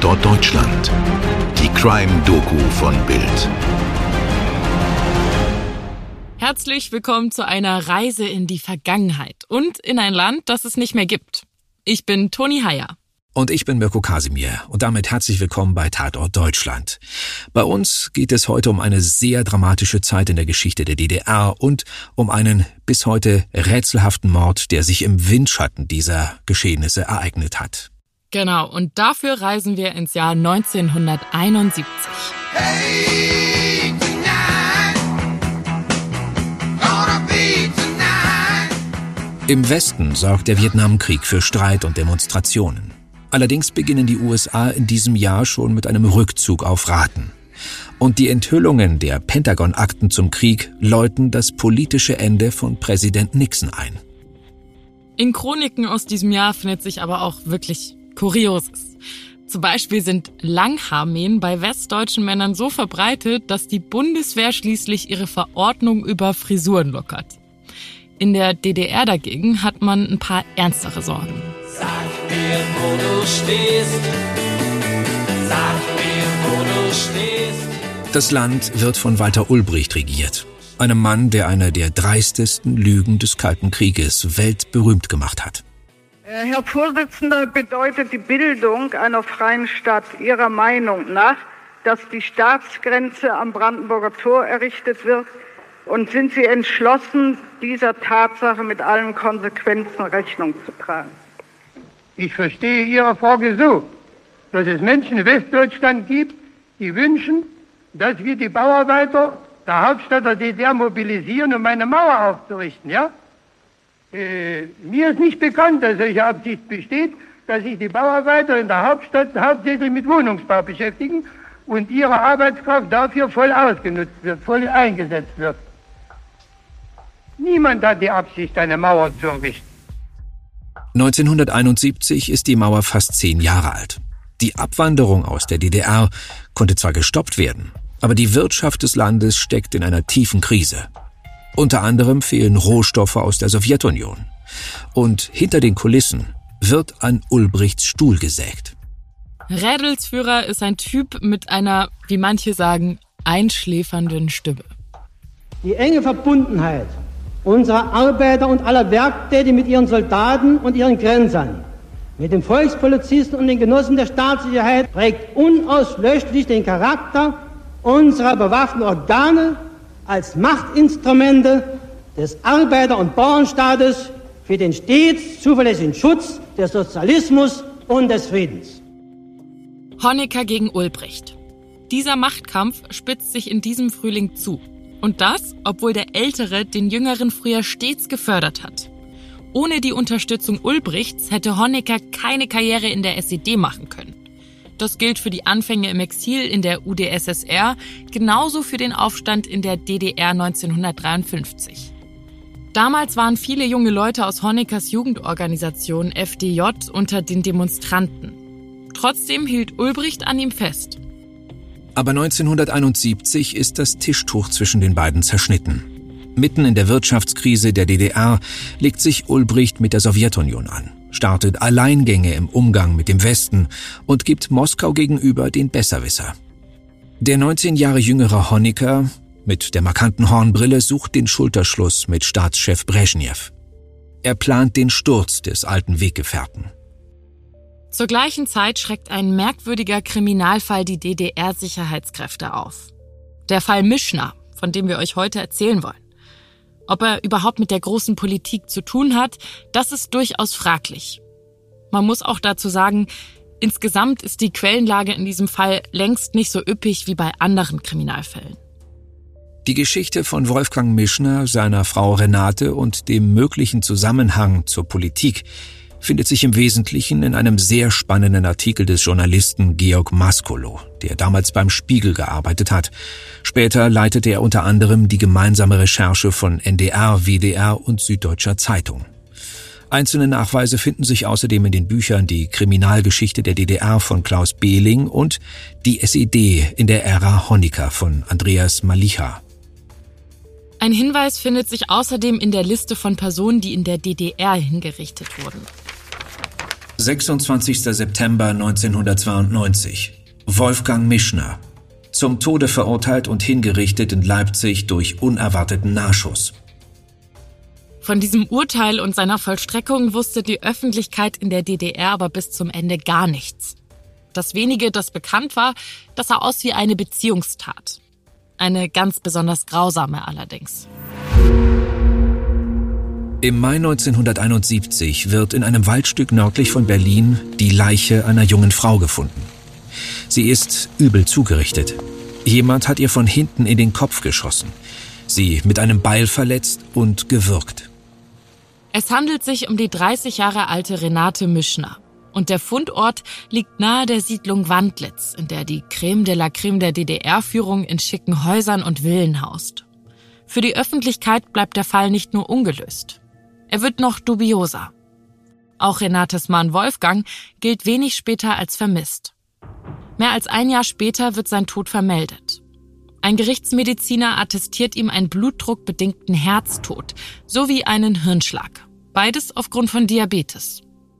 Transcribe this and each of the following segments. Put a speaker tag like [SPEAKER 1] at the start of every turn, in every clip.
[SPEAKER 1] Tatort Deutschland. Die Crime-Doku von Bild.
[SPEAKER 2] Herzlich willkommen zu einer Reise in die Vergangenheit und in ein Land, das es nicht mehr gibt. Ich bin Toni Heyer.
[SPEAKER 3] Und ich bin Mirko Kasimir und damit herzlich willkommen bei Tatort Deutschland. Bei uns geht es heute um eine sehr dramatische Zeit in der Geschichte der DDR und um einen bis heute rätselhaften Mord, der sich im Windschatten dieser Geschehnisse ereignet hat.
[SPEAKER 2] Genau, und dafür reisen wir ins Jahr 1971.
[SPEAKER 4] Hey, tonight, gonna be tonight.
[SPEAKER 3] Im Westen sorgt der Vietnamkrieg für Streit und Demonstrationen. Allerdings beginnen die USA in diesem Jahr schon mit einem Rückzug auf Raten. Und die Enthüllungen der Pentagon-Akten zum Krieg läuten das politische Ende von Präsident Nixon ein.
[SPEAKER 2] In Chroniken aus diesem Jahr findet sich aber auch wirklich Kurioses. Zum Beispiel sind Langhaarmähen bei westdeutschen Männern so verbreitet, dass die Bundeswehr schließlich ihre Verordnung über Frisuren lockert. In der DDR dagegen hat man ein paar ernstere Sorgen.
[SPEAKER 5] Sag mir, wo du stehst. Sag mir, wo du stehst.
[SPEAKER 3] Das Land wird von Walter Ulbricht regiert. Einem Mann, der eine der dreistesten Lügen des Kalten Krieges weltberühmt gemacht hat.
[SPEAKER 6] Herr Vorsitzender, bedeutet die Bildung einer freien Stadt Ihrer Meinung nach, dass die Staatsgrenze am Brandenburger Tor errichtet wird? Und sind Sie entschlossen, dieser Tatsache mit allen Konsequenzen Rechnung zu tragen?
[SPEAKER 7] Ich verstehe Ihre Frage so, dass es Menschen in Westdeutschland gibt, die wünschen, dass wir die Bauarbeiter der Hauptstadt der DDR mobilisieren, um eine Mauer aufzurichten, ja? Mir ist nicht bekannt, dass solche Absicht besteht, dass sich die Bauarbeiter in der Hauptstadt hauptsächlich mit Wohnungsbau beschäftigen und ihre Arbeitskraft dafür voll ausgenutzt wird, voll eingesetzt wird. Niemand hat die Absicht, eine Mauer zu errichten.
[SPEAKER 3] 1971 ist die Mauer fast 10 Jahre alt. Die Abwanderung aus der DDR konnte zwar gestoppt werden, aber die Wirtschaft des Landes steckt in einer tiefen Krise. Unter anderem fehlen Rohstoffe aus der Sowjetunion. Und hinter den Kulissen wird an Ulbrichts Stuhl gesägt.
[SPEAKER 2] Rädelsführer ist ein Typ mit einer, wie manche sagen, einschläfernden Stimme.
[SPEAKER 8] Die enge Verbundenheit unserer Arbeiter und aller Werktätigen mit ihren Soldaten und ihren Grenzern, mit den Volkspolizisten und den Genossen der Staatssicherheit prägt unauslöschlich den Charakter unserer bewaffneten Organe als Machtinstrumente des Arbeiter- und Bauernstaates für den stets zuverlässigen Schutz des Sozialismus und des Friedens.
[SPEAKER 2] Honecker gegen Ulbricht. Dieser Machtkampf spitzt sich in diesem Frühling zu. Und das, obwohl der Ältere den Jüngeren früher stets gefördert hat. Ohne die Unterstützung Ulbrichts hätte Honecker keine Karriere in der SED machen können. Das gilt für die Anfänge im Exil in der UdSSR, genauso für den Aufstand in der DDR 1953. Damals waren viele junge Leute aus Honeckers Jugendorganisation FDJ unter den Demonstranten. Trotzdem hielt Ulbricht an ihm fest.
[SPEAKER 3] Aber 1971 ist das Tischtuch zwischen den beiden zerschnitten. Mitten in der Wirtschaftskrise der DDR legt sich Ulbricht mit der Sowjetunion an, startet Alleingänge im Umgang mit dem Westen und gibt Moskau gegenüber den Besserwisser. Der 19 Jahre jüngere Honecker mit der markanten Hornbrille sucht den Schulterschluss mit Staatschef Breschnew. Er plant den Sturz des alten Weggefährten.
[SPEAKER 2] Zur gleichen Zeit schreckt ein merkwürdiger Kriminalfall die DDR-Sicherheitskräfte auf. Der Fall Mischner, von dem wir euch heute erzählen wollen. Ob er überhaupt mit der großen Politik zu tun hat, das ist durchaus fraglich. Man muss auch dazu sagen, insgesamt ist die Quellenlage in diesem Fall längst nicht so üppig wie bei anderen Kriminalfällen.
[SPEAKER 3] Die Geschichte von Wolfgang Mischner, seiner Frau Renate und dem möglichen Zusammenhang zur Politik findet sich im Wesentlichen in einem sehr spannenden Artikel des Journalisten Georg Maskolo, der damals beim Spiegel gearbeitet hat. Später leitete er unter anderem die gemeinsame Recherche von NDR, WDR und Süddeutscher Zeitung. Einzelne Nachweise finden sich außerdem in den Büchern Die Kriminalgeschichte der DDR von Klaus Behling und Die SED in der Ära Honecker von Andreas Malicha.
[SPEAKER 2] Ein Hinweis findet sich außerdem in der Liste von Personen, die in der DDR hingerichtet wurden.
[SPEAKER 3] 26. September 1992. Wolfgang Mischner. Zum Tode verurteilt und hingerichtet in Leipzig durch unerwarteten Nahschuss.
[SPEAKER 2] Von diesem Urteil und seiner Vollstreckung wusste die Öffentlichkeit in der DDR aber bis zum Ende gar nichts. Das wenige, das bekannt war, das sah aus wie eine Beziehungstat. Eine ganz besonders grausame allerdings.
[SPEAKER 3] Im Mai 1971 wird in einem Waldstück nördlich von Berlin die Leiche einer jungen Frau gefunden. Sie ist übel zugerichtet. Jemand hat ihr von hinten in den Kopf geschossen, sie mit einem Beil verletzt und gewürgt.
[SPEAKER 2] Es handelt sich um die 30 Jahre alte Renate Mischner. Und der Fundort liegt nahe der Siedlung Wandlitz, in der die Crème de la Crème der DDR-Führung in schicken Häusern und Villen haust. Für die Öffentlichkeit bleibt der Fall nicht nur ungelöst. Er wird noch dubioser. Auch Renates Mann Wolfgang gilt wenig später als vermisst. Mehr als ein Jahr später wird sein Tod vermeldet. Ein Gerichtsmediziner attestiert ihm einen blutdruckbedingten Herztod sowie einen Hirnschlag. Beides aufgrund von Diabetes.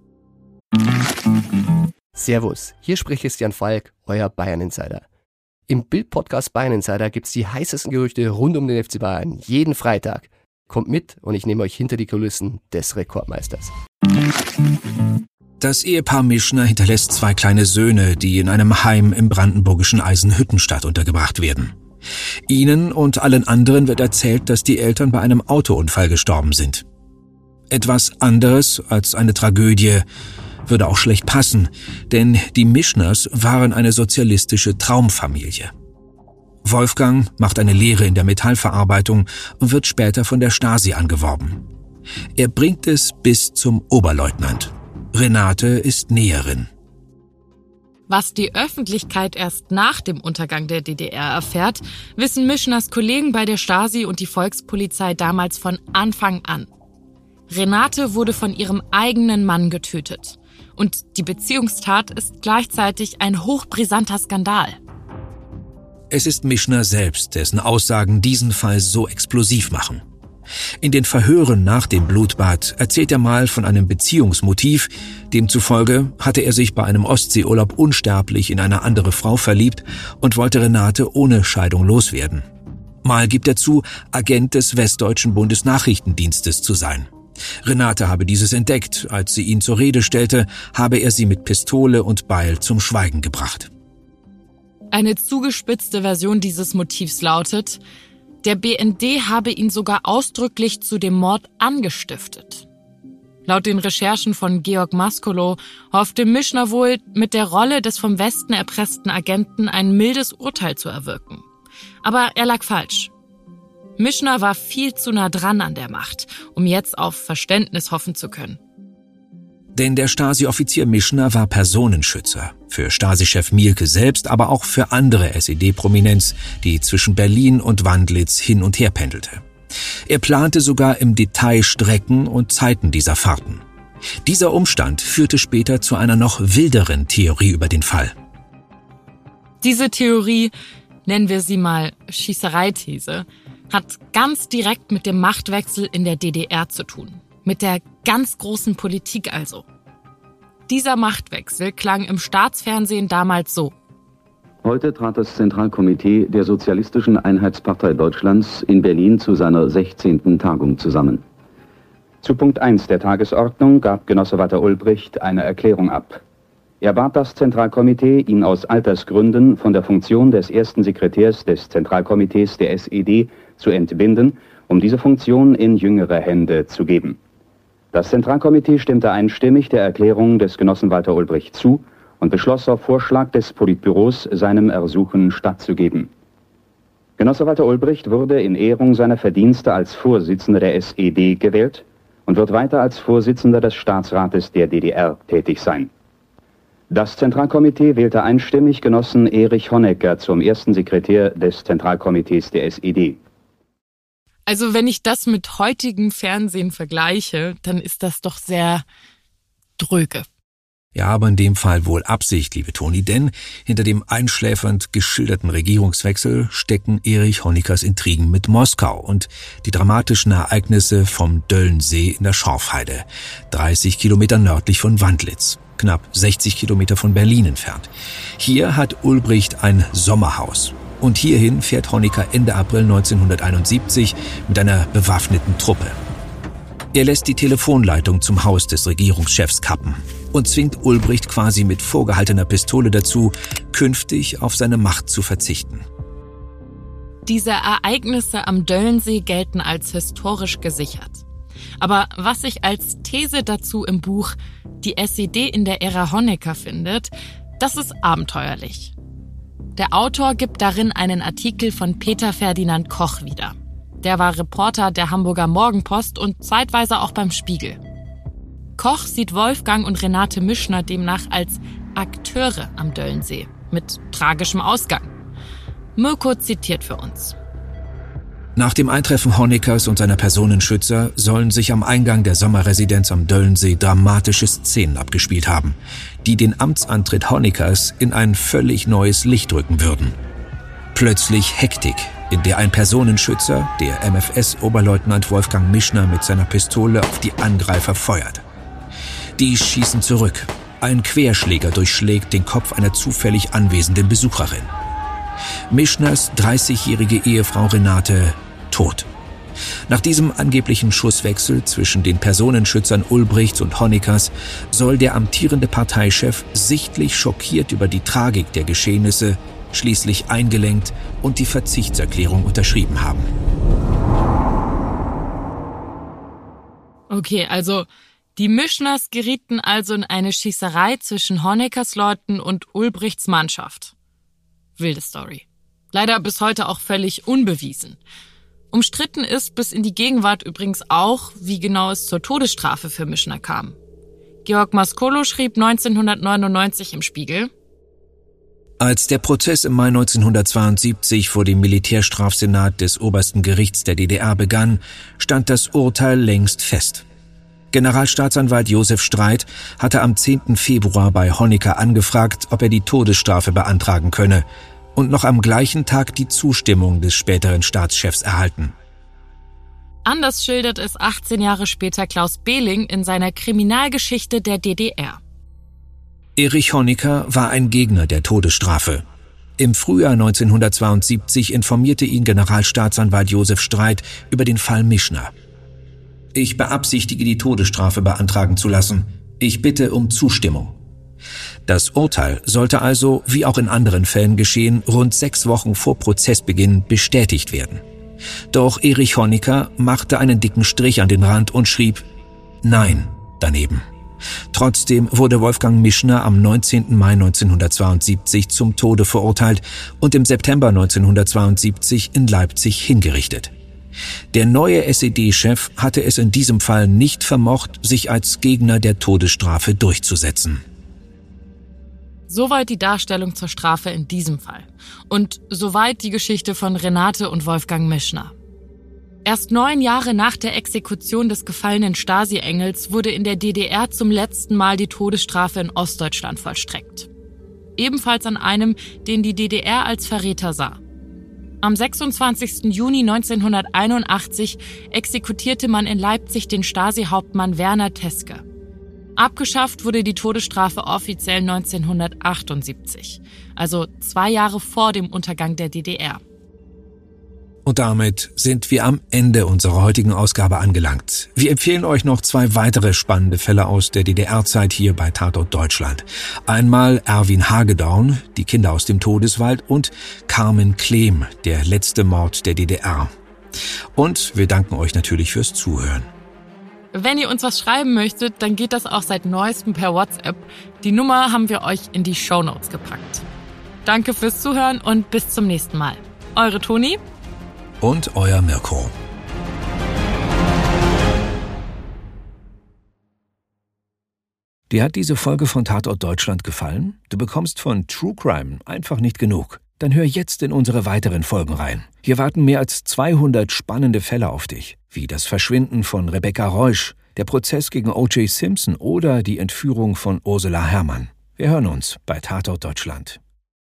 [SPEAKER 9] Servus, hier spricht Christian Falk, euer Bayern-Insider. Im Bild-Podcast Bayern-Insider gibt's die heißesten Gerüchte rund um den FC Bayern jeden Freitag. Kommt mit und ich nehme euch hinter die Kulissen des Rekordmeisters.
[SPEAKER 3] Das Ehepaar Mischner hinterlässt 2 kleine Söhne, die in einem Heim im brandenburgischen Eisenhüttenstadt untergebracht werden. Ihnen und allen anderen wird erzählt, dass die Eltern bei einem Autounfall gestorben sind. Etwas anderes als eine Tragödie würde auch schlecht passen, denn die Mischners waren eine sozialistische Traumfamilie. Wolfgang macht eine Lehre in der Metallverarbeitung und wird später von der Stasi angeworben. Er bringt es bis zum Oberleutnant. Renate ist Näherin.
[SPEAKER 2] Was die Öffentlichkeit erst nach dem Untergang der DDR erfährt, wissen Mischners Kollegen bei der Stasi und die Volkspolizei damals von Anfang an. Renate wurde von ihrem eigenen Mann getötet. Und die Beziehungstat ist gleichzeitig ein hochbrisanter Skandal.
[SPEAKER 3] Es ist Mischner selbst, dessen Aussagen diesen Fall so explosiv machen. In den Verhören nach dem Blutbad erzählt er mal von einem Beziehungsmotiv. Demzufolge hatte er sich bei einem Ostseeurlaub unsterblich in eine andere Frau verliebt und wollte Renate ohne Scheidung loswerden. Mal gibt er zu, Agent des Westdeutschen Bundesnachrichtendienstes zu sein. Renate habe dieses entdeckt. Als sie ihn zur Rede stellte, habe er sie mit Pistole und Beil zum Schweigen gebracht.
[SPEAKER 2] Eine zugespitzte Version dieses Motivs lautet, der BND habe ihn sogar ausdrücklich zu dem Mord angestiftet. Laut den Recherchen von Georg Maskolo hoffte Mischner wohl, mit der Rolle des vom Westen erpressten Agenten ein mildes Urteil zu erwirken. Aber er lag falsch. Mischner war viel zu nah dran an der Macht, um jetzt auf Verständnis hoffen zu können.
[SPEAKER 3] Denn der Stasi-Offizier Mischner war Personenschützer. Für Stasi-Chef Mielke selbst, aber auch für andere SED-Prominenz, die zwischen Berlin und Wandlitz hin und her pendelte. Er plante sogar im Detail Strecken und Zeiten dieser Fahrten. Dieser Umstand führte später zu einer noch wilderen Theorie über den Fall.
[SPEAKER 2] Diese Theorie, nennen wir sie mal Schießereithese, hat ganz direkt mit dem Machtwechsel in der DDR zu tun. Mit der ganz großen Politik also. Dieser Machtwechsel klang im Staatsfernsehen damals so.
[SPEAKER 10] Heute trat das Zentralkomitee der Sozialistischen Einheitspartei Deutschlands in Berlin zu seiner 16. Tagung zusammen. Zu Punkt 1 der Tagesordnung gab Genosse Walter Ulbricht eine Erklärung ab. Er bat das Zentralkomitee, ihn aus Altersgründen von der Funktion des ersten Sekretärs des Zentralkomitees der SED zu entbinden, um diese Funktion in jüngere Hände zu geben. Das Zentralkomitee stimmte einstimmig der Erklärung des Genossen Walter Ulbricht zu und beschloss auf Vorschlag des Politbüros, seinem Ersuchen stattzugeben. Genosse Walter Ulbricht wurde in Ehrung seiner Verdienste als Vorsitzender der SED gewählt und wird weiter als Vorsitzender des Staatsrates der DDR tätig sein. Das Zentralkomitee wählte einstimmig Genossen Erich Honecker zum ersten Sekretär des Zentralkomitees der SED.
[SPEAKER 2] Also wenn ich das mit heutigem Fernsehen vergleiche, dann ist das doch sehr dröge.
[SPEAKER 3] Ja, aber in dem Fall wohl Absicht, liebe Toni, denn hinter dem einschläfernd geschilderten Regierungswechsel stecken Erich Honeckers Intrigen mit Moskau und die dramatischen Ereignisse vom Döllensee in der Schorfheide, 30 Kilometer nördlich von Wandlitz. knapp 60 Kilometer von Berlin entfernt. Hier hat Ulbricht ein Sommerhaus. Und hierhin fährt Honecker Ende April 1971 mit einer bewaffneten Truppe. Er lässt die Telefonleitung zum Haus des Regierungschefs kappen und zwingt Ulbricht quasi mit vorgehaltener Pistole dazu, künftig auf seine Macht zu verzichten.
[SPEAKER 2] Diese Ereignisse am Döllensee gelten als historisch gesichert. Aber was sich als These dazu im Buch Die SED in der Ära Honecker findet, das ist abenteuerlich. Der Autor gibt darin einen Artikel von Peter Ferdinand Koch wieder. Der war Reporter der Hamburger Morgenpost und zeitweise auch beim Spiegel. Koch sieht Wolfgang und Renate Mischner demnach als Akteure am Döllensee mit tragischem Ausgang. Mirko zitiert für uns.
[SPEAKER 3] Nach dem Eintreffen Honeckers und seiner Personenschützer sollen sich am Eingang der Sommerresidenz am Döllensee dramatische Szenen abgespielt haben, die den Amtsantritt Honeckers in ein völlig neues Licht rücken würden. Plötzlich Hektik, in der ein Personenschützer, der MFS-Oberleutnant Wolfgang Mischner, mit seiner Pistole auf die Angreifer feuert. Die schießen zurück. Ein Querschläger durchschlägt den Kopf einer zufällig anwesenden Besucherin. Mischners 30-jährige Ehefrau Renate tot. Nach diesem angeblichen Schusswechsel zwischen den Personenschützern Ulbrichts und Honeckers soll der amtierende Parteichef sichtlich schockiert über die Tragik der Geschehnisse schließlich eingelenkt und die Verzichtserklärung unterschrieben haben.
[SPEAKER 2] Okay, also die Mischners gerieten also in eine Schießerei zwischen Honeckers Leuten und Ulbrichts Mannschaft. Wilde Story. Leider bis heute auch völlig unbewiesen. Umstritten ist bis in die Gegenwart übrigens auch, wie genau es zur Todesstrafe für Mischner kam. Georg Maskolo schrieb 1999 im Spiegel:
[SPEAKER 3] Als der Prozess im Mai 1972 vor dem Militärstrafsenat des obersten Gerichts der DDR begann, stand das Urteil längst fest. Generalstaatsanwalt Josef Streit hatte am 10. Februar bei Honecker angefragt, ob er die Todesstrafe beantragen könne, und noch am gleichen Tag die Zustimmung des späteren Staatschefs erhalten.
[SPEAKER 2] Anders schildert es 18 Jahre später Klaus Behling in seiner Kriminalgeschichte der DDR.
[SPEAKER 3] Erich Honecker war ein Gegner der Todesstrafe. Im Frühjahr 1972 informierte ihn Generalstaatsanwalt Josef Streit über den Fall Mischner. Ich beabsichtige, die Todesstrafe beantragen zu lassen. Ich bitte um Zustimmung. Das Urteil sollte also, wie auch in anderen Fällen geschehen, rund 6 Wochen vor Prozessbeginn bestätigt werden. Doch Erich Honecker machte einen dicken Strich an den Rand und schrieb Nein daneben. Trotzdem wurde Wolfgang Mischner am 19. Mai 1972 zum Tode verurteilt und im September 1972 in Leipzig hingerichtet. Der neue SED-Chef hatte es in diesem Fall nicht vermocht, sich als Gegner der Todesstrafe durchzusetzen.
[SPEAKER 2] Soweit die Darstellung zur Strafe in diesem Fall. Und soweit die Geschichte von Renate und Wolfgang Mischner. Erst 9 Jahre nach der Exekution des gefallenen Stasi-Engels wurde in der DDR zum letzten Mal die Todesstrafe in Ostdeutschland vollstreckt. Ebenfalls an einem, den die DDR als Verräter sah. Am 26. Juni 1981 exekutierte man in Leipzig den Stasi-Hauptmann Werner Teske. Abgeschafft wurde die Todesstrafe offiziell 1978, also 2 Jahre vor dem Untergang der DDR.
[SPEAKER 3] Und damit sind wir am Ende unserer heutigen Ausgabe angelangt. Wir empfehlen euch noch 2 weitere spannende Fälle aus der DDR-Zeit hier bei Tatort Deutschland. Einmal Erwin Hagedorn, die Kinder aus dem Todeswald, und Carmen Klehm, der letzte Mord der DDR. Und wir danken euch natürlich fürs Zuhören.
[SPEAKER 2] Wenn ihr uns was schreiben möchtet, dann geht das auch seit neuestem per WhatsApp. Die Nummer haben wir euch in die Shownotes gepackt. Danke fürs Zuhören und bis zum nächsten Mal. Eure Toni
[SPEAKER 3] und euer Mirko. Dir hat diese Folge von Tatort Deutschland gefallen? Du bekommst von True Crime einfach nicht genug. Dann hör jetzt in unsere weiteren Folgen rein. Hier warten mehr als 200 spannende Fälle auf dich, wie das Verschwinden von Rebecca Reusch, der Prozess gegen O.J. Simpson oder die Entführung von Ursula Herrmann. Wir hören uns bei Tatort Deutschland.